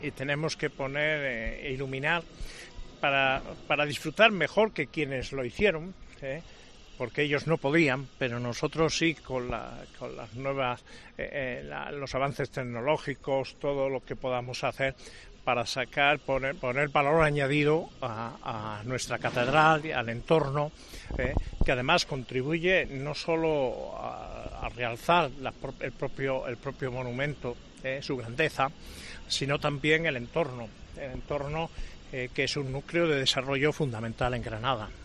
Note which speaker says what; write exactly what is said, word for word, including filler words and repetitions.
Speaker 1: Y tenemos que poner e eh, iluminar para, para disfrutar mejor que quienes lo hicieron, ¿eh? Porque ellos no podían, pero nosotros sí, con, la, con las nuevas, eh, eh, la, los avances tecnológicos, todo lo que podamos hacer para sacar, poner, poner valor añadido a, a nuestra catedral, al entorno, eh, que además contribuye no solo a, a realzar la, el, propio, el propio monumento, eh, su grandeza, sino también el entorno, el entorno eh, que es un núcleo de desarrollo fundamental en Granada.